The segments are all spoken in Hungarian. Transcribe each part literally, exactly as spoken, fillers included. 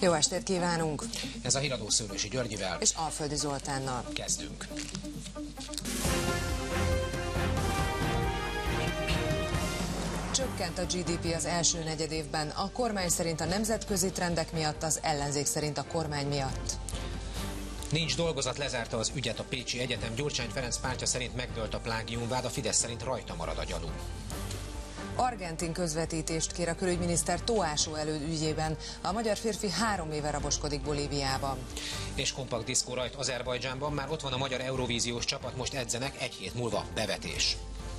Jó estét kívánunk! Ez a híradó Szőlősi Györgyivel és Alföldi Zoltánnal. Kezdünk. Csökkent a gé dé pé az első negyedévben, a kormány szerint a nemzetközi trendek miatt, az ellenzék szerint a kormány miatt. Nincs dolgozat, lezárta az ügyet a Pécsi Egyetem. Gyurcsány Ferenc pártja szerint megdőlt a plágiumvád, a Fidesz szerint rajta marad a gyanú. Argentin közvetítést kér a külügyminiszter Tóásó Előd ügyében. A magyar férfi három éve raboskodik Bolíviában. És kompakt diszkó rajt Azerbajdzsánban, már ott van a magyar eurovíziós csapat, most edzenek, egy hét múlva bevetés.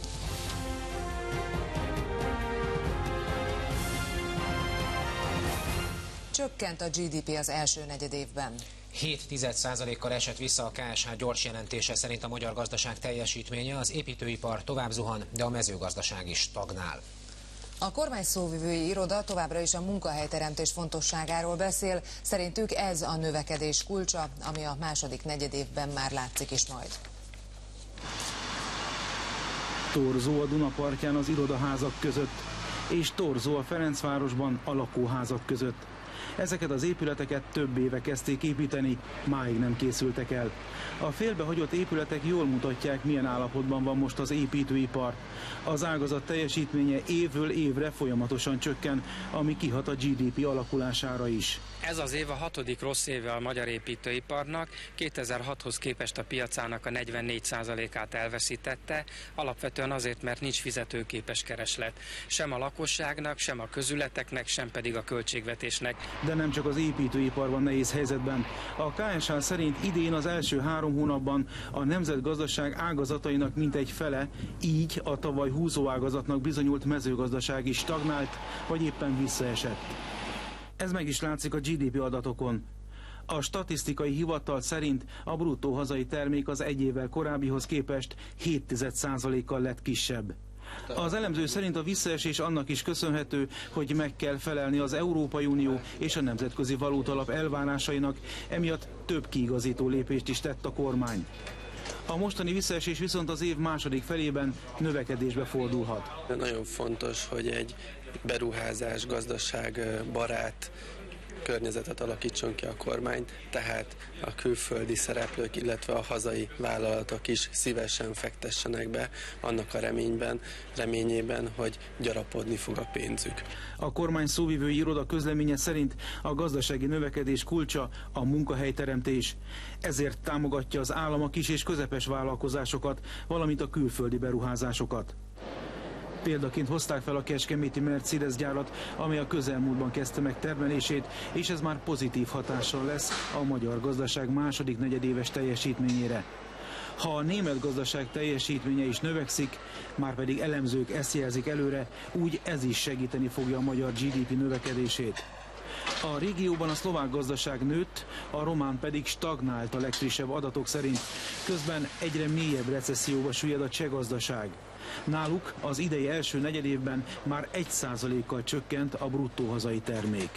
Csökkent a gé dé pé az első negyedévben. hét tized százalékkal esett vissza a ká es há gyors jelentése szerint a magyar gazdaság teljesítménye, az építőipar tovább zuhan, de a mezőgazdaság is stagnál. A kormány szóvivői iroda továbbra is a munkahelyteremtés fontosságáról beszél, szerintük ez a növekedés kulcsa, ami a második negyedévben már látszik is majd. Torzó a Dunapartján az irodaházak között, és torzó a Ferencvárosban a lakóházak között. Ezeket az épületeket több éve kezdték építeni, máig nem készültek el. A félbehagyott épületek jól mutatják, milyen állapotban van most az építőipar. Az ágazat teljesítménye évről évre folyamatosan csökken, ami kihat a gé dé pé alakulására is. Ez az év a hatodik rossz éve a magyar építőiparnak, kétezer-hathoz képest a piacának a negyvennégy százalékát elveszítette, alapvetően azért, mert nincs fizetőképes kereslet. Sem a lakosságnak, sem a közületeknek, sem pedig a költségvetésnek. De nem csak az építőipar van nehéz helyzetben. A ká es há szerint idén az első három hónapban a nemzetgazdaság ágazatainak mintegy fele, így a tavaly húzó ágazatnak bizonyult mezőgazdaság is stagnált, vagy éppen visszaesett. Ez meg is látszik a gé dé pé adatokon. A statisztikai hivatal szerint a bruttó hazai termék az egy évvel korábbihoz képest hét tized százalékkal lett kisebb. Az elemző szerint a visszaesés annak is köszönhető, hogy meg kell felelni az Európai Unió és a Nemzetközi Valútalap elvárásainak, emiatt több kiigazító lépést is tett a kormány. A mostani visszaesés viszont az év második felében növekedésbe fordulhat. Nagyon fontos, hogy egy beruházás, gazdaság barát környezetet alakítson ki a kormány, tehát a külföldi szereplők, illetve a hazai vállalatok is szívesen fektessenek be annak a reményben, reményében, hogy gyarapodni fog a pénzük. A kormány szóvivői iroda közleménye szerint a gazdasági növekedés kulcsa a munkahelyteremtés. Ezért támogatja az állam a kis és közepes vállalkozásokat, valamint a külföldi beruházásokat. Példaként hozták fel a kecskeméti Mercedes gyárat, amely a közelmúltban kezdte meg termelését, és ez már pozitív hatással lesz a magyar gazdaság második negyedéves teljesítményére. Ha a német gazdaság teljesítménye is növekszik, már pedig elemzők ezt jelzik előre, úgy ez is segíteni fogja a magyar gé dé pé növekedését. A régióban a szlovák gazdaság nőtt, a román pedig stagnált a legfrissebb adatok szerint, közben egyre mélyebb recesszióba süllyed a cseh gazdaság. Náluk az idei első negyedévben már egy százalékkal csökkent a bruttó hazai termék.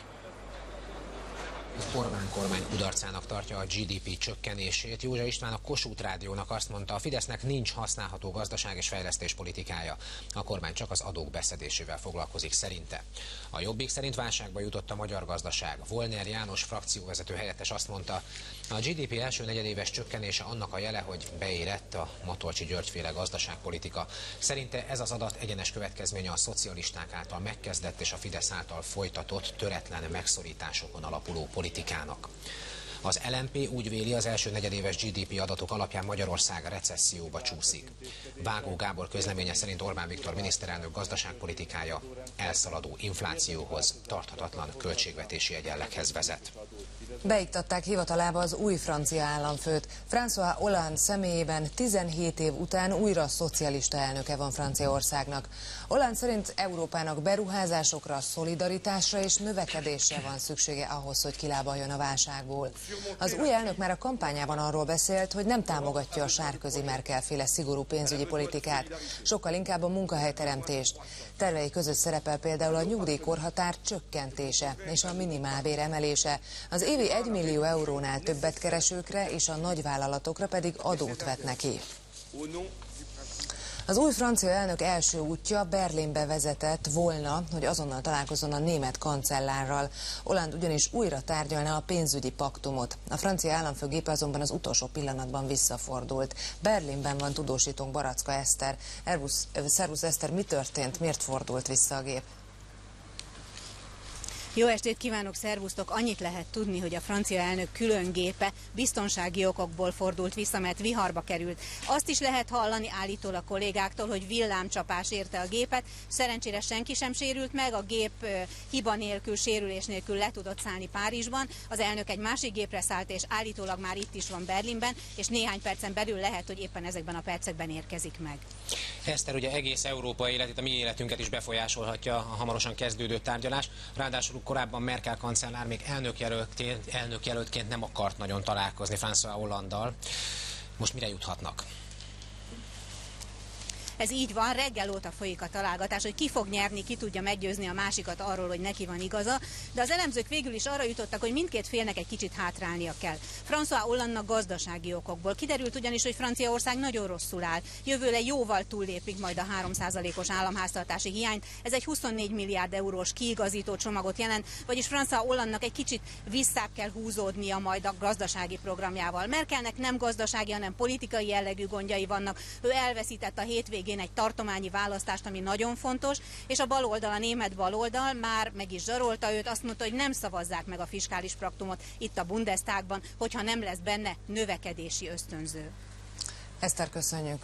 Az Orbán kormány kudarcának tartja a gé dé pé csökkenését. Józsa István a Kossuth Rádiónak azt mondta, a Fidesznek nincs használható gazdaság és fejlesztés politikája. A kormány csak az adók beszedésével foglalkozik szerinte. A Jobbik szerint válságba jutott a magyar gazdaság. Volner János frakcióvezető helyettes azt mondta, a gé dé pé első negyedéves csökkenése annak a jele, hogy beérett a Matolcsy György-féle gazdaságpolitika. Szerinte ez az adat egyenes következménye a szocialisták által megkezdett és a Fidesz által folytatott töretlen megszorításokon alapuló politikának. Az el em pé úgy véli, az első negyedéves gé dé pé adatok alapján Magyarország recesszióba csúszik. Vágó Gábor közleménye szerint Orbán Viktor miniszterelnök gazdaságpolitikája elszaladó inflációhoz, tarthatatlan költségvetési egyenleghez vezet. Beiktatták hivatalába az új francia államfőt. François Hollande személyében tizenhét év után újra szocialista elnöke van Franciaországnak. Hollande szerint Európának beruházásokra, szolidaritásra és növekedésre van szüksége ahhoz, hogy kilábaljon a válságból. Az új elnök már a kampányában arról beszélt, hogy nem támogatja a Sarkozy-Merkel-féle szigorú pénzügyi politikát, sokkal inkább a munkahelyteremtést. Tervei között szerepel például a nyugdíjkorhatár csökkentése és a minimálbér emelése. Az évi egy millió eurónál többet keresőkre és a nagyvállalatokra pedig adót vet neki. Az új francia elnök első útja Berlinbe vezetett volna, hogy azonnal találkozzon a német kancellárral. Hollande ugyanis újra tárgyalná a pénzügyi paktumot. A francia államfőgépe azonban az utolsó pillanatban visszafordult. Berlinben van tudósítónk Baracka Eszter. Szervusz Eszter, mi történt? Miért fordult vissza a gép? Jó estét kívánok, szervusztok! Annyit lehet tudni, hogy a francia elnök külön gépe biztonsági okokból fordult vissza, mert viharba került. Azt is lehet hallani állítólag kollégáktól, hogy villámcsapás érte a gépet. Szerencsére senki sem sérült meg, a gép hiba nélkül, sérülés nélkül le tudott szállni Párizsban. Az elnök egy másik gépre szállt, és állítólag már itt is van Berlinben, és néhány percen belül lehet, hogy éppen ezekben a percekben érkezik meg. Eszter, ugye egész Európa életét, a mi életünket is befolyásolhatja a hamarosan kezdődő tárgyalás. Ráadásul korábban Merkel kancellár még elnökjelöltként, elnökjelöltként nem akart nagyon találkozni François Hollandal. Most mire juthatnak? Ez így van, reggel óta folyik a találgatás, hogy ki fog nyerni, ki tudja meggyőzni a másikat arról, hogy neki van igaza, de az elemzők végül is arra jutottak, hogy mindkét félnek egy kicsit hátrálnia kell. François Hollandnak gazdasági okokból. Kiderült ugyanis, hogy Franciaország nagyon rosszul áll. Jövőre jóval túllépik majd a három százalékos államháztartási hiányt. Ez egy huszonnégy milliárd eurós kiigazító csomagot jelent, vagyis François Hollandnak egy kicsit visszább kell húzódnia majd a gazdasági programjával. Merkelnek nem gazdasági, hanem politikai jellegű gondjai vannak. Ő elveszített a hétvégén egy tartományi választást, ami nagyon fontos, és a baloldal, a német baloldal már meg is zsarolta őt, azt mondta, hogy nem szavazzák meg a fiskális paktumot itt a Bundestagban, hogyha nem lesz benne növekedési ösztönző. Eszter, köszönjük.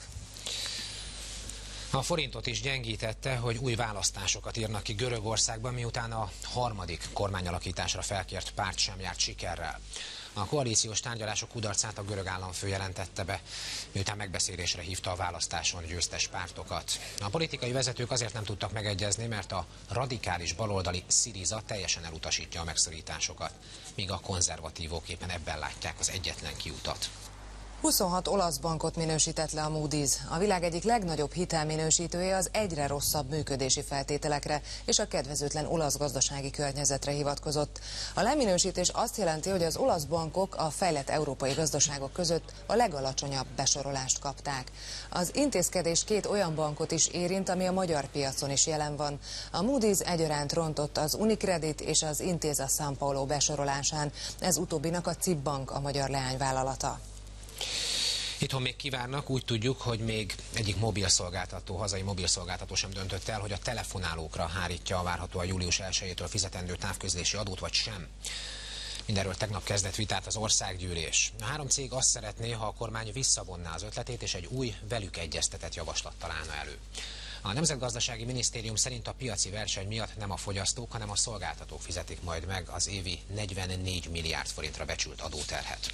A forintot is gyengítette, hogy új választásokat írnak ki Görögországban, miután a harmadik kormányalakításra felkért párt sem járt sikerrel. A koalíciós tárgyalások kudarcát a görög államfő jelentette be, miután megbeszélésre hívta a választáson győztes pártokat. A politikai vezetők azért nem tudtak megegyezni, mert a radikális baloldali Syriza teljesen elutasítja a megszorításokat, míg a konzervatívok éppen ebben látják az egyetlen kiutat. huszonhat olasz bankot minősített le a Moody's. A világ egyik legnagyobb hitelminősítője az egyre rosszabb működési feltételekre és a kedvezőtlen olasz gazdasági környezetre hivatkozott. A leminősítés azt jelenti, hogy az olasz bankok a fejlett európai gazdaságok között a legalacsonyabb besorolást kapták. Az intézkedés két olyan bankot is érint, ami a magyar piacon is jelen van. A Moody's egyaránt rontott az Unicredit és az Intesa Sanpaolo besorolásán. Ez utóbbinak a cé i bé Bank a magyar leányvállalata. Itthon még kivárnak, úgy tudjuk, hogy még egyik mobilszolgáltató, hazai mobilszolgáltató sem döntött el, hogy a telefonálókra hárítja a várhatóan július elsejétől fizetendő távközlési adót, vagy sem. Mindenről tegnap kezdett vitát az országgyűlés. A három cég azt szeretné, ha a kormány visszavonná az ötletét, és egy új, velük egyeztetett javaslat találna elő. A Nemzetgazdasági Minisztérium szerint a piaci verseny miatt nem a fogyasztók, hanem a szolgáltatók fizetik majd meg az évi negyvennégy milliárd forintra becsült adóterhet.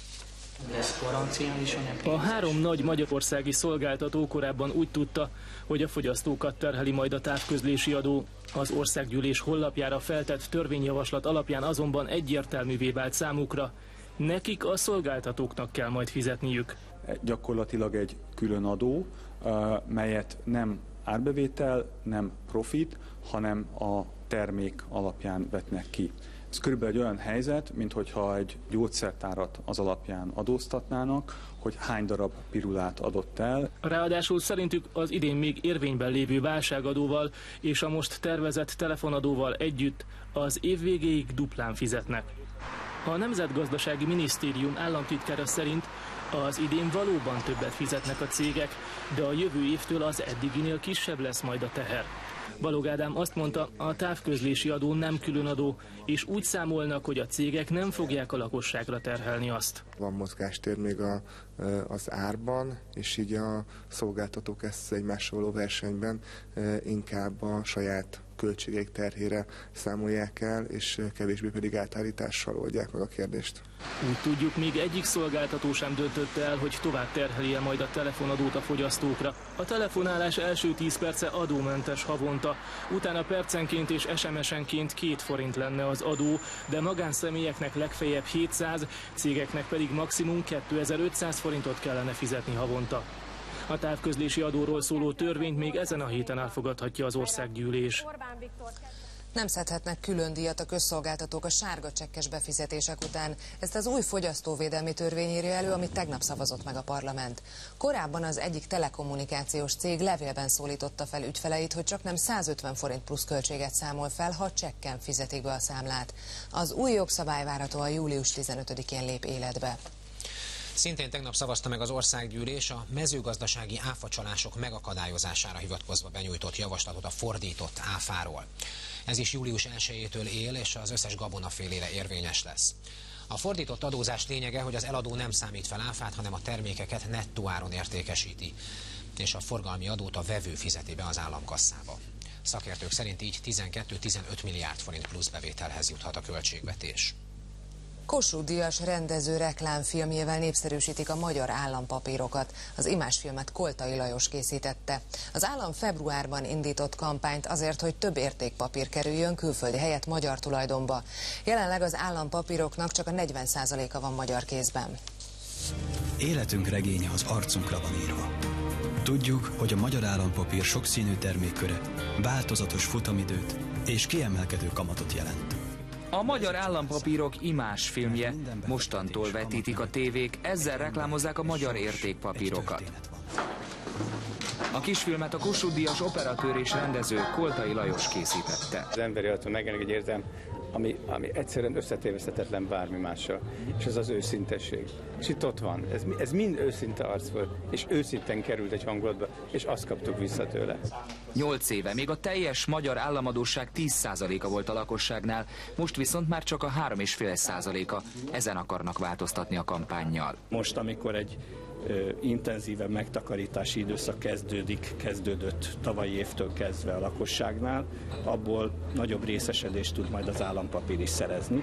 A három nagy magyarországi szolgáltató korábban úgy tudta, hogy a fogyasztókat terheli majd a távközlési adó. Az országgyűlés honlapjára feltett törvényjavaslat alapján azonban egyértelművé vált számukra, nekik a szolgáltatóknak kell majd fizetniük. Gyakorlatilag egy külön adó, melyet nem árbevétel, nem profit, hanem a termék alapján vetnek ki. Ez körülbelül egy olyan helyzet, minthogyha egy gyógyszertárat az alapján adóztatnának, hogy hány darab pirulát adott el. Ráadásul szerintük az idén még érvényben lévő válságadóval és a most tervezett telefonadóval együtt az év végéig duplán fizetnek. A Nemzetgazdasági Minisztérium államtitkára szerint az idén valóban többet fizetnek a cégek, de a jövő évtől az eddiginél kisebb lesz majd a teher. Balog Ádám azt mondta, a távközlési adó nem különadó, és úgy számolnak, hogy a cégek nem fogják a lakosságra terhelni azt. Van mozgástér még a, az árban, és így a szolgáltatók ezt egymással való versenyben inkább a saját költségek terhére számolják el, és kevésbé pedig átállítással oldják meg a kérdést. Úgy tudjuk, még egyik szolgáltató sem döntötte el, hogy tovább terheli-e majd a telefonadót a fogyasztókra. A telefonálás első tíz perce adómentes havonta, utána percenként és es em es-enként két forint lenne az adó, de magánszemélyeknek legfeljebb hétszáz, cégeknek pedig maximum kétezer-ötszáz forintot kellene fizetni havonta. A távközlési adóról szóló törvényt még ezen a héten elfogadhatja az országgyűlés. Nem szedhetnek külön díjat a közszolgáltatók a sárga csekkes befizetések után. Ezt az új fogyasztóvédelmi törvény írja elő, amit tegnap szavazott meg a parlament. Korábban az egyik telekommunikációs cég levélben szólította fel ügyfeleit, hogy csak nem százötven forint plusz költséget számol fel, ha csekken fizetik be a számlát. Az új jogszabály várhatóan július tizenötödikén lép életbe. Szintén tegnap szavazta meg az országgyűlés a mezőgazdasági áfacsalások megakadályozására hivatkozva benyújtott javaslatot a fordított áfáról. Ez is július elsejétől él, és az összes gabonafélére érvényes lesz. A fordított adózás lényege, hogy az eladó nem számít fel áfát, hanem a termékeket nettó áron értékesíti, és a forgalmi adót a vevő fizeti be az államkasszába. Szakértők szerint így tizenkettő-tizenöt milliárd forint plusz bevételhez juthat a költségvetés. Kossuth Díjas rendező reklámfilmjével népszerűsítik a magyar állampapírokat. Az imásfilmet Koltai Lajos készítette. Az állam februárban indított kampányt azért, hogy több értékpapír kerüljön külföldi helyett magyar tulajdonba. Jelenleg az állampapíroknak csak a negyven százaléka van magyar kézben. Életünk regénye az arcunkra van írva. Tudjuk, hogy a magyar állampapír sokszínű termékköre, változatos futamidőt és kiemelkedő kamatot jelent. A magyar állampapírok imásfilmje. Mostantól vetítik a tévék, ezzel reklámozzák a magyar értékpapírokat. A kisfilmet a Kossuth Díjas operatőr és rendező Koltai Lajos készítette. Az emberi életben megjelenik egy érzelem, ami, ami egyszerűen összetéveszthetetlen bármi mással, és ez az őszintesség. És itt ott van, ez, ez mind őszinte arcföld, és őszinten került egy hangulatba, és azt kaptuk vissza tőle. Nyolc éve még a teljes magyar államadósság tíz százaléka volt a lakosságnál, most viszont már csak a három egész öt százaléka. Ezen akarnak változtatni a kampánnyal. Most, amikor egy ö, intenzívebb megtakarítási időszak kezdődik, kezdődött tavalyi évtől kezdve a lakosságnál, abból nagyobb részesedést tud majd az állampapír is szerezni.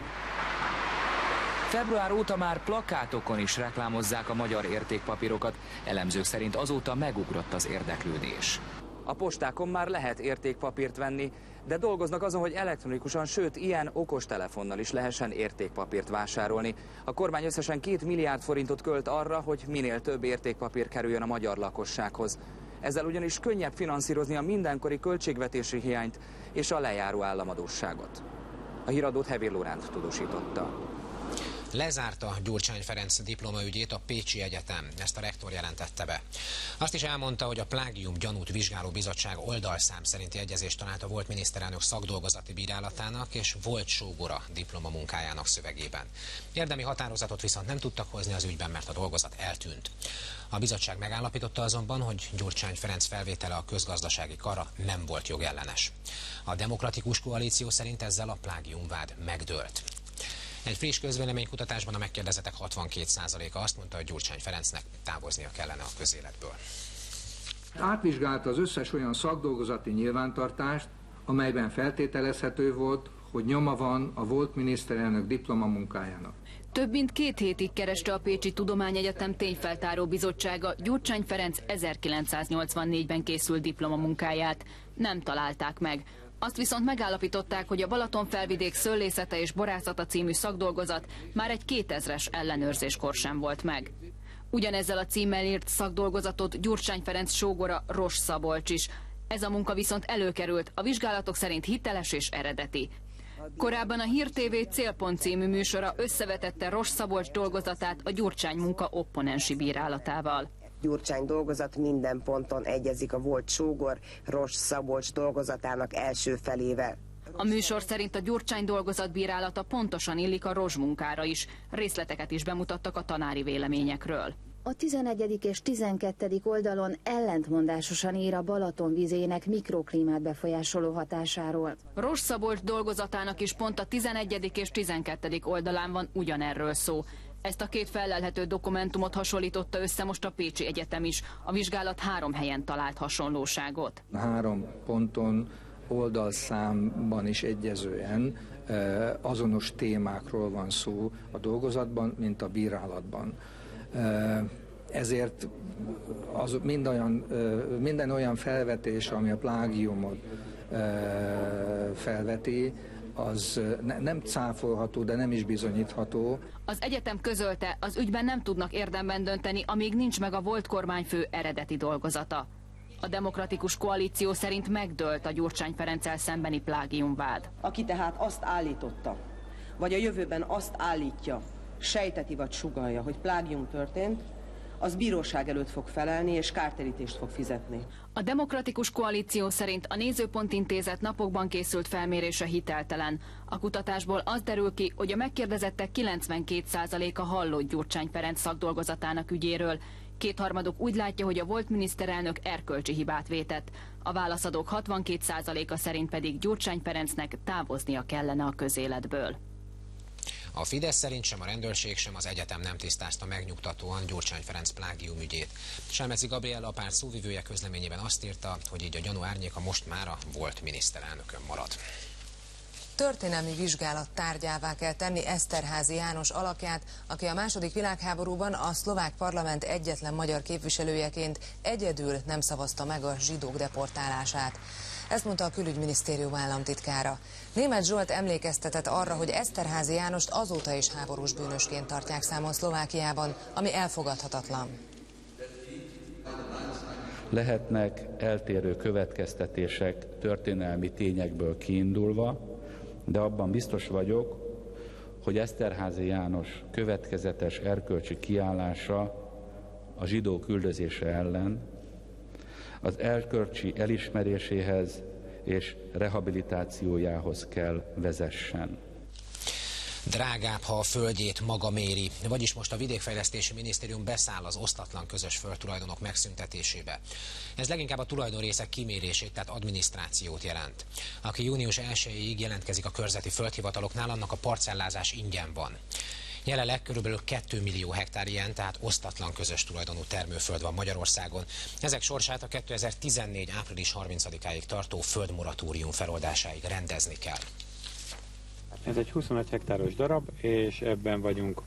Február óta már plakátokon is reklámozzák a magyar értékpapírokat, elemzők szerint azóta megugrott az érdeklődés. A postákon már lehet értékpapírt venni, de dolgoznak azon, hogy elektronikusan, sőt ilyen okostelefonnal is lehessen értékpapírt vásárolni. A kormány összesen két milliárd forintot költ arra, hogy minél több értékpapír kerüljön a magyar lakossághoz. Ezzel ugyanis könnyebb finanszírozni a mindenkori költségvetési hiányt és a lejáró államadósságot. A híradót Hevér Lóránt tudósította. Lezárta Gyurcsány Ferenc diplomaügyét a Pécsi Egyetem, ezt a rektor jelentette be. Azt is elmondta, hogy a plágium gyanút vizsgáló bizottság oldalszám szerinti egyezést talált a volt miniszterelnök szakdolgozati bírálatának és volt sógora diplomamunkájának szövegében. Érdemi határozatot viszont nem tudtak hozni az ügyben, mert a dolgozat eltűnt. A bizottság megállapította azonban, hogy Gyurcsány Ferenc felvétele a közgazdasági karra nem volt jogellenes. A Demokratikus Koalíció szerint ezzel a plágiumvád megdőlt. Egy friss közvéleménykutatásban a megkérdezettek hatvankét százaléka azt mondta, hogy Gyurcsány Ferencnek távoznia kellene a közéletből. Átvizsgálta az összes olyan szakdolgozati nyilvántartást, amelyben feltételezhető volt, hogy nyoma van a volt miniszterelnök diplomamunkájának. Több mint két hétig kereste a Pécsi Tudományegyetem tényfeltáró bizottsága Gyurcsány Ferenc ezerkilencszáznyolcvannégyben készült diplomamunkáját. Nem találták meg. Azt viszont megállapították, hogy a Balatonfelvidék szőlészete és borászata című szakdolgozat már egy kétezres ellenőrzéskor sem volt meg. Ugyanezzel a címmel írt szakdolgozatot Gyurcsány Ferenc sógora Ross Szabolcs is. Ez a munka viszont előkerült, a vizsgálatok szerint hiteles és eredeti. Korábban a Hír té vé Célpont című műsora összevetette Ross Szabolcs dolgozatát a Gyurcsány munka opponensi bírálatával. Gyurcsány dolgozat minden ponton egyezik a volt sógor Ross Szabolcs dolgozatának első felével. A műsor szerint a Gyurcsány dolgozat bírálata pontosan illik a Ross munkára is. Részleteket is bemutattak a tanári véleményekről. A tizenegyedik és tizenkettedik oldalon ellentmondásosan ír a Balaton vizének mikroklímát befolyásoló hatásáról. Ross Szabolcs dolgozatának is pont a tizenegyedik és tizenkettedik oldalán van ugyanerről szó. Ezt a két fellelhető dokumentumot hasonlította össze most a Pécsi Egyetem is. A vizsgálat három helyen talált hasonlóságot. Három ponton oldalszámban is egyezően azonos témákról van szó a dolgozatban, mint a bírálatban. Ezért az mind olyan, minden olyan felvetés, ami a plágiumot felveti, az ne, nem cáfolható, de nem is bizonyítható. Az egyetem közölte, az ügyben nem tudnak érdemben dönteni, amíg nincs meg a volt kormányfő eredeti dolgozata. A Demokratikus Koalíció szerint megdőlt a Gyurcsány Ferenccel szembeni plágiumvád. Aki tehát azt állította, vagy a jövőben azt állítja, sejteti vagy sugallja, hogy plágium történt, az bíróság előtt fog felelni és kártérítést fog fizetni. A Demokratikus Koalíció szerint a Nézőpont Intézet napokban készült felmérése hiteltelen. A kutatásból az derül ki, hogy a megkérdezettek kilencvenkét százaléka hallott Gyurcsány Ferenc szakdolgozatának ügyéről. Kétharmaduk úgy látja, hogy a volt miniszterelnök erkölcsi hibát vétett. A válaszadók hatvankét százaléka szerint pedig Gyurcsány Ferencnek távoznia kellene a közéletből. A Fidesz szerint sem a rendőrség, sem az egyetem nem tisztázta megnyugtatóan Gyurcsány Ferenc plágium ügyét. Selmeci Gabriella, a párt szóvivője közleményében azt írta, hogy így a gyanú árnyéka most már a volt miniszterelnökön marad. Történelmi vizsgálat tárgyává kell tenni Eszterházy János alakját, aki a második világháborúban a szlovák parlament egyetlen magyar képviselőjeként egyedül nem szavazta meg a zsidók deportálását. Ezt mondta a külügyminisztérium államtitkára. Németh Zsolt emlékeztetett arra, hogy Eszterházy Jánost azóta is háborús bűnösként tartják számon Szlovákiában, ami elfogadhatatlan. Lehetnek eltérő következtetések történelmi tényekből kiindulva, de abban biztos vagyok, hogy Eszterházy János következetes erkölcsi kiállása a zsidók üldözése ellen az erkölcsi elismeréséhez és rehabilitációjához kell vezessen. Drágább, ha a földjét maga méri, vagyis most a Vidékfejlesztési Minisztérium beszáll az osztatlan közös földtulajdonok megszüntetésébe. Ez leginkább a tulajdonrészek kimérését, tehát adminisztrációt jelent. Aki június elsejéig jelentkezik a körzeti földhivataloknál, annak a parcellázás ingyen van. Jelenleg körülbelül két millió hektár ilyen, tehát osztatlan közös tulajdonú termőföld van Magyarországon. Ezek sorsát a kétezer-tizennégy április harmincadikáig tartó földmoratórium feloldásáig rendezni kell. Ez egy huszonöt hektáros darab, és ebben vagyunk,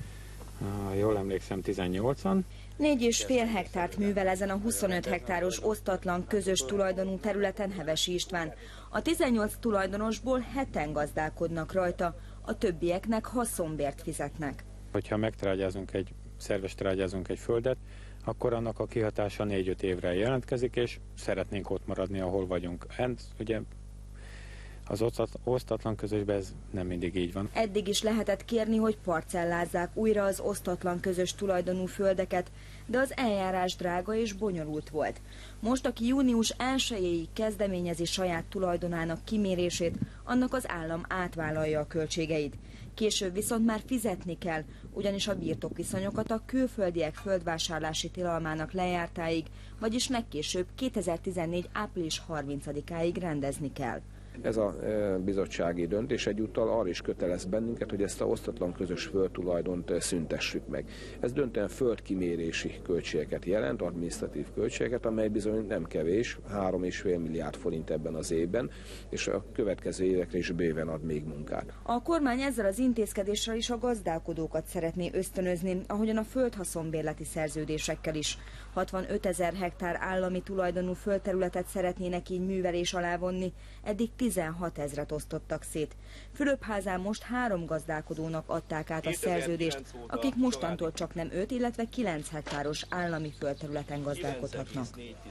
jól emlékszem, tizennyolcan. Négy és fél hektárt művel ezen a huszonöt hektáros osztatlan közös tulajdonú területen Hevesi István. A tizennyolc tulajdonosból heten gazdálkodnak rajta, a többieknek haszonbért fizetnek. Hogyha megtrágyázunk egy, szerves trágyázunk egy földet, akkor annak a kihatása négy-öt évre jelentkezik, és szeretnénk ott maradni, ahol vagyunk. Ez ugye az osztatlan közösben ez nem mindig így van. Eddig is lehetett kérni, hogy parcellázzák újra az osztatlan közös tulajdonú földeket, de az eljárás drága és bonyolult volt. Most, aki június elsejéig kezdeményezi saját tulajdonának kimérését, annak az állam átvállalja a költségeit. Később viszont már fizetni kell, ugyanis a birtokviszonyokat a külföldiek földvásárlási tilalmának lejártáig, vagyis legkésőbb kétezer-tizennégy április harmincadikáig rendezni kell. Ez a bizottsági döntés egyúttal arra is kötelez bennünket, hogy ezt a osztatlan közös földtulajdont szüntessük meg. Ez döntően földkimérési költségeket jelent, adminisztratív költségeket, amely bizony nem kevés, három és fél milliárd forint ebben az évben, és a következő évekre is bőven ad még munkát. A kormány ezzel az intézkedéssel is a gazdálkodókat szeretné ösztönözni, ahogyan a földhaszonbérleti szerződésekkel is. hatvanötezer hektár állami tulajdonú földterületet szeretnének így művelés alá vonni, eddig tizenhatezret osztottak szét. Fülöpházán most három gazdálkodónak adták át a szerződést, akik mostantól csak nem öt, illetve kilenc hektáros állami földterületen gazdálkodhatnak.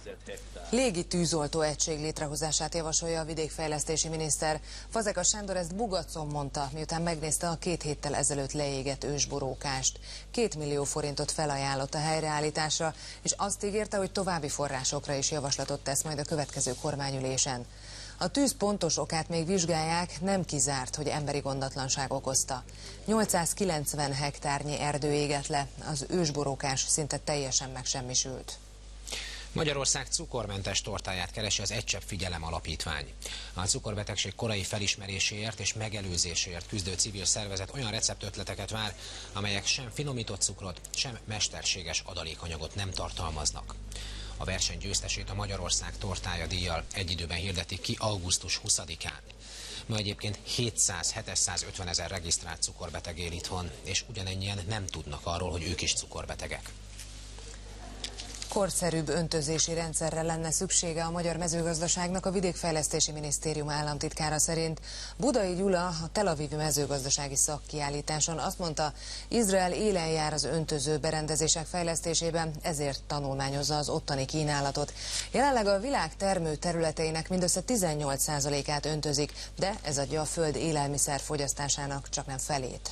Légi tűzoltó egység létrehozását javasolja a vidékfejlesztési miniszter. Fazekas Sándor ezt Bugacon mondta, miután megnézte a két héttel ezelőtt leégett ősborókást. Két millió forintot felajánlott a helyreállításra, és azt ígérte, hogy további forrásokra is javaslatot tesz majd a következő kormányülésen. A tűz pontos okát még vizsgálják, nem kizárt, hogy emberi gondatlanság okozta. nyolcszázkilencven hektárnyi erdő égett le, az ősborókás szinte teljesen megsemmisült. Magyarország cukormentes tortáját keresi az Egy Csepp Figyelem Alapítvány. A cukorbetegség korai felismeréséért és megelőzéséért küzdő civil szervezet olyan receptötleteket vár, amelyek sem finomított cukrot, sem mesterséges adalékanyagot nem tartalmaznak. A verseny győztesét a Magyarország tortája díjjal egy időben hirdetik ki augusztus huszadikán. Ma egyébként hétszáz-hétszázötven ezer regisztrált cukorbeteg él itthon, és ugyanennyien nem tudnak arról, hogy ők is cukorbetegek. korszerűbb öntözési rendszerre lenne szüksége a magyar mezőgazdaságnak, a Vidékfejlesztési Minisztérium államtitkára szerint. Budai Gyula a Tel Avivi mezőgazdasági szakkiállításon azt mondta, Izrael élen jár az öntöző berendezések fejlesztésében, ezért tanulmányozza az ottani kínálatot. Jelenleg a világ termő területeinek mindössze tizennyolc százalékát öntözik, de ez adja a föld élelmiszer fogyasztásának csaknem felét.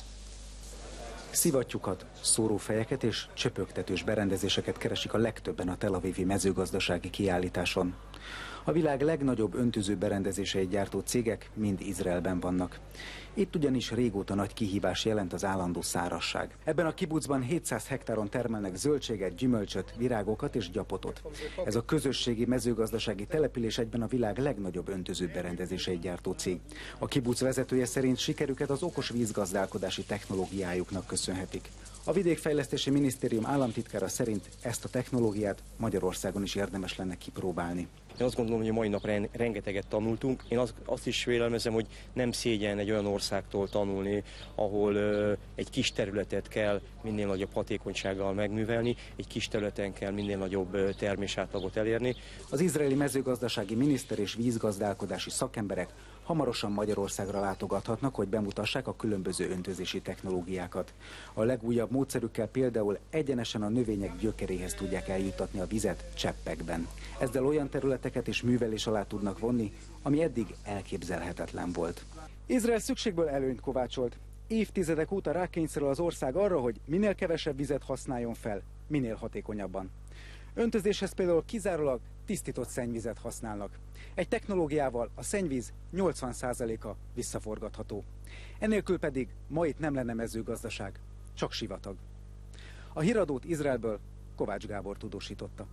Szivattyúkat, szórófejeket és csöpögtetős berendezéseket keresik a legtöbben a Tel Avivi mezőgazdasági kiállításon. A világ legnagyobb öntöző berendezéseit gyártó cégek mind Izraelben vannak. Itt ugyanis régóta nagy kihívás jelent az állandó szárazság. Ebben a kibucban hétszáz hektáron termelnek zöldséget, gyümölcsöt, virágokat és gyapotot. Ez a közösségi mezőgazdasági település egyben a világ legnagyobb öntöző berendezéseit gyártó cég. A kibuc vezetője szerint sikerüket az okos vízgazdálkodási technológiájuknak köszönhetik. A Vidékfejlesztési Minisztérium államtitkára szerint ezt a technológiát Magyarországon is érdemes lenne kipróbálni. Én azt gondolom, hogy a mai nap rengeteget tanultunk. Én azt, azt is vélelmezem, hogy nem szégyen egy olyan országtól tanulni, ahol ö, egy kis területet kell minél nagyobb hatékonysággal megművelni, egy kis területen kell minél nagyobb termésátlagot elérni. Az izraeli mezőgazdasági miniszter és vízgazdálkodási szakemberek hamarosan Magyarországra látogathatnak, hogy bemutassák a különböző öntözési technológiákat. A legújabb módszerükkel például egyenesen a növények gyökeréhez tudják eljuttatni a vizet cseppekben. Ezzel olyan területeket és művelés alá tudnak vonni, ami eddig elképzelhetetlen volt. Izrael szükségből előnyt kovácsolt. Évtizedek óta rákényszerül az ország arra, hogy minél kevesebb vizet használjon fel, minél hatékonyabban. Öntözéshez például kizárólag tisztított szennyvizet használnak. Egy technológiával a szennyvíz nyolcvan százaléka visszaforgatható. Ennélkül pedig ma itt nem lenne mezőgazdaság, csak sivatag. A híradót Izraelből Kovács Gábor tudósította.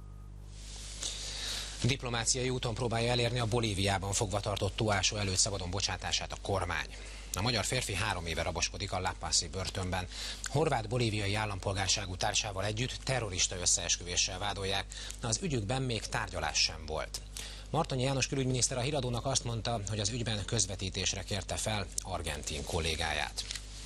Diplomáciai úton próbálja elérni a Bolíviában fogva tartott Tóásó előtt szabadon bocsátását a kormány. A magyar férfi három éve raboskodik a La Pasi börtönben. Horvát-bolíviai állampolgárságú társával együtt terrorista összeesküvéssel vádolják, az ügyükben még tárgyalás sem volt. Martonyi János külügyminiszter a híradónak azt mondta, hogy az ügyben közvetítésre kérte fel argentin kollégáját.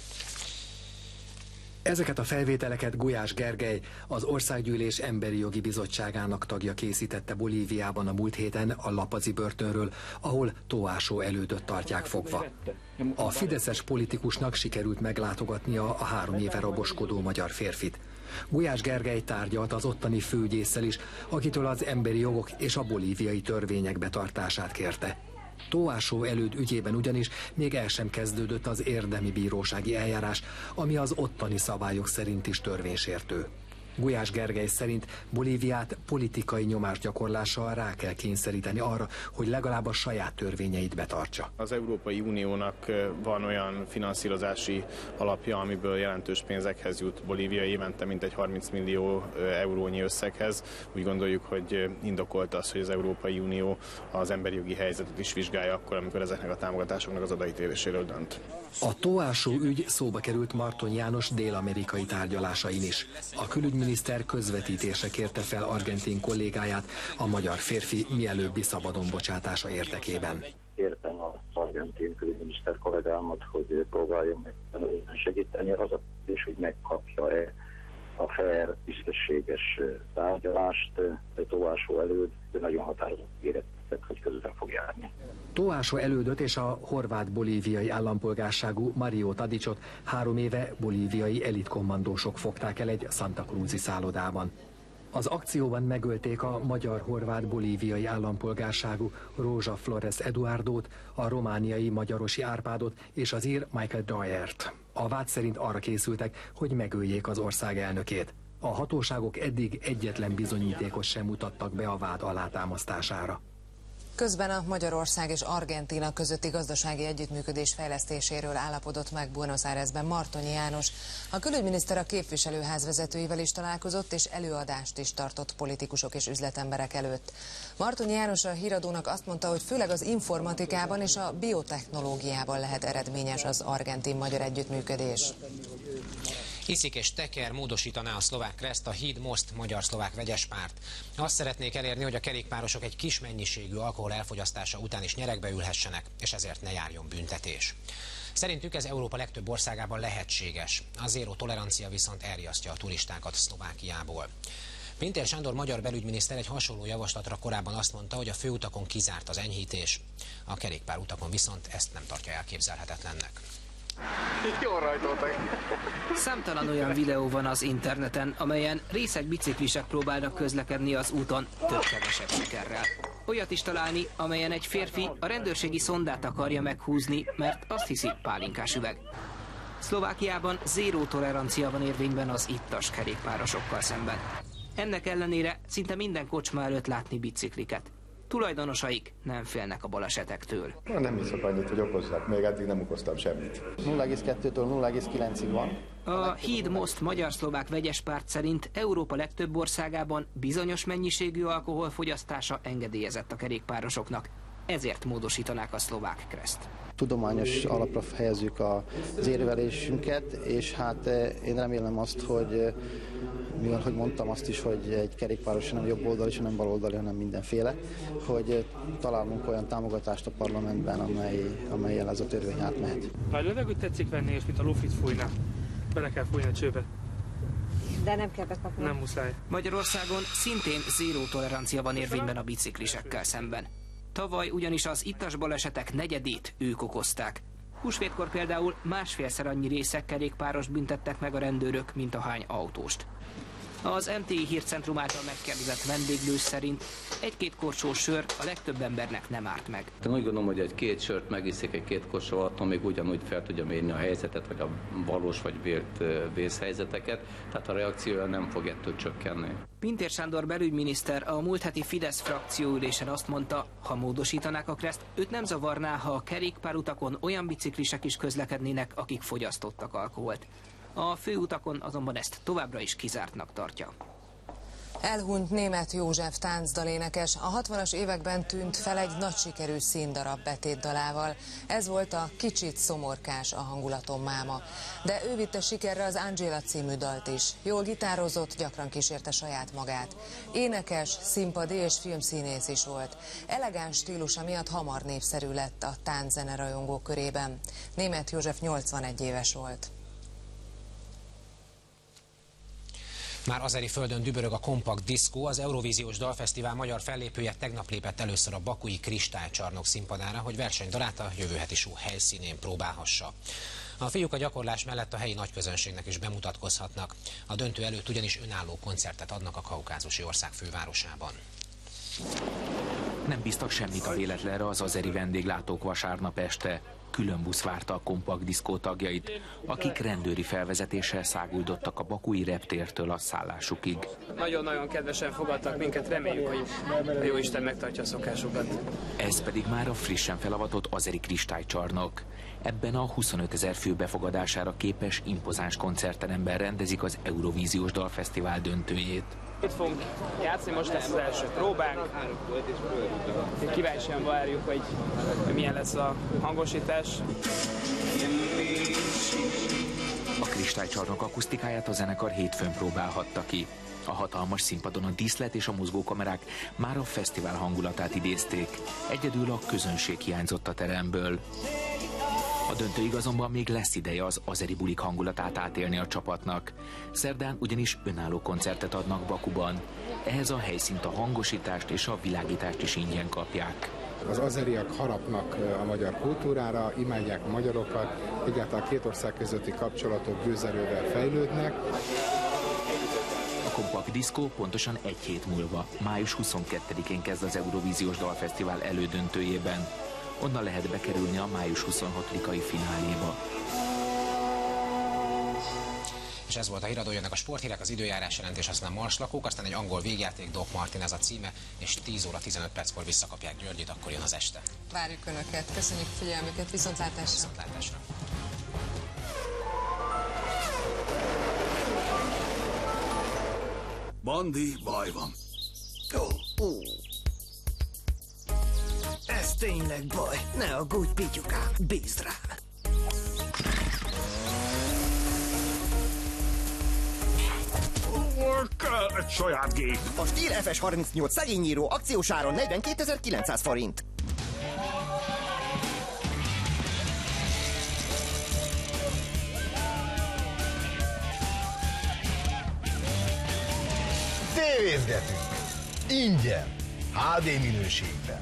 Ezeket a felvételeket Gulyás Gergely, az Országgyűlés Emberi Jogi Bizottságának tagja készítette Bolíviában a múlt héten a La Pasi börtönről, ahol Tóásó elődöt tartják fogva. A fideszes politikusnak sikerült meglátogatnia a három éve raboskodó magyar férfit. Gulyás Gergely tárgyalt az ottani főügyésszel is, akitől az emberi jogok és a bolíviai törvények betartását kérte. Tóásó előd ügyében ugyanis még el sem kezdődött az érdemi bírósági eljárás, ami az ottani szabályok szerint is törvénysértő. Gulyás Gergely szerint Bolíviát politikai nyomásgyakorlással rá kell kényszeríteni arra, hogy legalább a saját törvényeit betartsa. Az Európai Uniónak van olyan finanszírozási alapja, amiből jelentős pénzekhez jut Bolívia évente, mintegy harminc millió eurónyi összeghez. Úgy gondoljuk, hogy indokolt az, hogy az Európai Unió az emberi jogi helyzetet is vizsgálja akkor, amikor ezeknek a támogatásoknak az odaítéléséről dönt. A Tóásó ügy szóba került Martonyi János dél-amerikai tárgyalásain is. A külügyminiszter közvetítésre kérte fel argentin kollégáját a magyar férfi mielőbbi szabadon bocsátása érdekében. Értem az argentin külügyminiszter kollégámat, hogy próbáljon meg segíteni az a és hogy megkapja-e a fair, tisztességes tárgyalást Tóásó előtt, de nagyon határozott érettek, hogy közben fog járni. Tóásó elődöt és a horvát-bolíviai állampolgárságú Mario Tadicsot három éve bolíviai elitkommandósok fogták el egy Santa Cruzi szállodában. Az akcióban megölték a magyar-horvát-bolíviai állampolgárságú Rózsa Flores Eduardót, a romániai Magyarosi Árpádot és az ír Michael Dyert. A vád szerint arra készültek, hogy megöljék az ország elnökét. A hatóságok eddig egyetlen bizonyítékot sem mutattak be a vád alátámasztására. Közben a Magyarország és Argentína közötti gazdasági együttműködés fejlesztéséről állapodott meg Buenos Airesben Martonyi János. A külügyminiszter a képviselőház vezetőivel is találkozott, és előadást is tartott politikusok és üzletemberek előtt. Martonyi János a híradónak azt mondta, hogy főleg az informatikában és a biotechnológiában lehet eredményes az argentin-magyar együttműködés. Iszik és teker módosítaná a szlovák Kreszt, a Híd Most magyar-szlovák vegyes párt. Azt szeretnék elérni, hogy a kerékpárosok egy kis mennyiségű alkohol elfogyasztása után is nyeregbe ülhessenek, és ezért ne járjon büntetés. Szerintük ez Európa legtöbb országában lehetséges. A zéró tolerancia viszont elriasztja a turistákat Szlovákiából. Pintér Sándor magyar belügyminiszter egy hasonló javaslatra korábban azt mondta, hogy a főutakon kizárt az enyhítés. A kerékpárutakon viszont ezt nem tartja elképzelhetetlennek. Jól rajtoltak. Számtalan olyan videó van az interneten, amelyen részeg biciklisek próbálnak közlekedni az úton több-kevesebb sikerrel. Olyat is találni, amelyen egy férfi a rendőrségi szondát akarja meghúzni, mert azt hiszi pálinkás üveg. Szlovákiában zéró tolerancia van érvényben az ittas kerékpárosokkal szemben. Ennek ellenére szinte minden kocsma előtt látni bicikliket. Tulajdonosaik nem félnek a balesetektől. Nem hiszek annyit, hogy okozzak, még eddig nem okoztam semmit. nulla egész kettőtől nulla egész kilencig van. A Híd Most magyar-szlovák vegyes párt szerint Európa legtöbb országában bizonyos mennyiségű alkohol fogyasztása engedélyezett a kerékpárosoknak. Ezért módosítanák a szlovák kreszt. Tudományos alapra helyezzük az érvelésünket, és hát én remélem azt, hogy mivel, hogy mondtam azt is, hogy egy kerékpáros nem jobb oldali, hanem bal oldali, hanem mindenféle, hogy találunk olyan támogatást a parlamentben, amely, amellyel ez a törvény átmehet. Ha egy levegőt tetszik venni, és mint a lufit fújna, bele kell fújni a csőbe. De nem kell bekapni. Nem muszáj. Magyarországon szintén zéró tolerancia van érvényben a biciklisekkel szemben. Tavaly ugyanis az ittas balesetek negyedét ők okozták. Húsvétkor például másfélszer annyi részeg kerékpárost büntettek meg a rendőrök, mint ahány autóst. Az em té i hírcentrum által megkérdezett vendéglős szerint egy-két korsó sör a legtöbb embernek nem árt meg. Én úgy gondolom, hogy egy két sört megiszik egy két korsó attól még ugyanúgy fel tudja mérni a helyzetet, vagy a valós vagy vélt vészhelyzeteket, tehát a reakciója nem fog ettől csökkenni. Pintér Sándor belügyminiszter a múlt heti Fidesz frakcióülésen azt mondta, ha módosítanák a kreszt, őt nem zavarná, ha a kerékpárutakon olyan biciklisek is közlekednének, akik fogyasztottak alkoholt. A főutakon azonban ezt továbbra is kizártnak tartja. Elhunyt Németh József táncdalénekes, a hatvanas években tűnt fel egy nagy sikerű színdarab betétdalával. Ez volt a Kicsit szomorkás a hangulatom máma. De ő vitte sikerre az Angela című dalt is. Jól gitározott, gyakran kísérte saját magát. Énekes, színpadi és filmszínész is volt. Elegáns stílusa miatt hamar népszerű lett a tánczene rajongók körében. Németh József nyolcvanegy éves volt. Már azeri földön dübörög a Kompakt Diszkó, az Eurovíziós Dalfesztivál magyar fellépője tegnap lépett először a bakui Kristálycsarnok színpadára, hogy versenydalát a jövő heti show helyszínén próbálhassa. A fiúk a gyakorlás mellett a helyi nagyközönségnek is bemutatkozhatnak. A döntő előtt ugyanis önálló koncertet adnak a kaukázusi ország fővárosában. Nem bíztak semmit a véletlenre az azeri vendéglátók vasárnap este. Külön busz várta a Kompakt Diszkó tagjait, akik rendőri felvezetéssel száguldottak a bakui reptértől a szállásukig. Nagyon-nagyon kedvesen fogadtak minket, reméljük, hogy a Jóisten megtartja a szokásokat. Ez pedig már a frissen felavatott azeri Kristálycsarnok. Ebben a huszonötezer fő befogadására képes impozáns koncertteremben rendezik az Eurovíziós Dalfesztivál döntőjét. Itt fogunk játszani, most lesz az első próbánk. Kíváncsian várjuk, hogy milyen lesz a hangosítás. A Kristálycsarnok akusztikáját a zenekar hétfőn próbálhatta ki. A hatalmas színpadon a díszlet és a mozgókamerák már a fesztivál hangulatát idézték. Egyedül a közönség hiányzott a teremből. A döntőig azonban még lesz ideje az azeri bulik hangulatát átélni a csapatnak. Szerdán ugyanis önálló koncertet adnak Bakuban. Ehhez a helyszínt, a hangosítást és a világítást is ingyen kapják. Az azeriak harapnak a magyar kultúrára, imádják a magyarokat, egyáltalán a két ország közötti kapcsolatok gőzerővel fejlődnek. A Kompakt Diszkó pontosan egy hét múlva, május huszonkettedikén kezd az Eurovíziós Dalfesztivál elődöntőjében. Onnan lehet bekerülni a május huszonhatodikai fináléba. És ez volt a híradó, jönnek a sporthírek, az időjárás jelentés, aztán a marslakók, aztán egy angol végjáték, Doc Martin ez a címe, és tíz óra tizenöt perckor visszakapják Györgyit, akkor jön az este. Várjuk Önöket, köszönjük figyelmüket, viszontlátásra! Viszontlátásra! Bandi, baj van. Ó, ó. Ez tényleg baj. Ne aggódj, Pityukám, bízd rám. Kell egy saját gép. A Stihl ef es harmincnyolc szegényíró akciós áron negyvenkétezer-kilencszáz forint. tévézgetünk. Ingyen, há dé minőségben.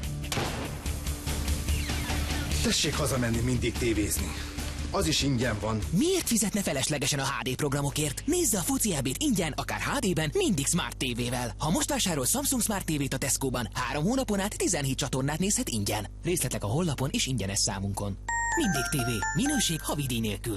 Tessék hazamenni mindig tévézni. Az is ingyen van. Miért fizetne feleslegesen a há dé programokért? Nézze a foci é bét ingyen, akár há dében, mindig Smart tévével. Ha most vásárol Samsung Smart tévét a Tesco-ban, három hónapon át tizenhét csatornát nézhet ingyen. Részletek a honlapon és ingyenes számunkon. Mindig tévé, minőség havidíj nélkül.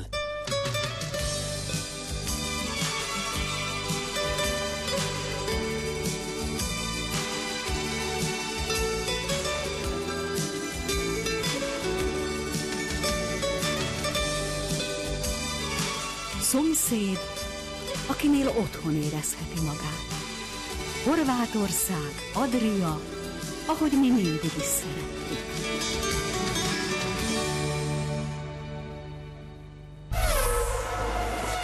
Szomszéd, akinél otthon érezheti magát. Horvátország, Adria, ahogy mi mindig is szeretjük.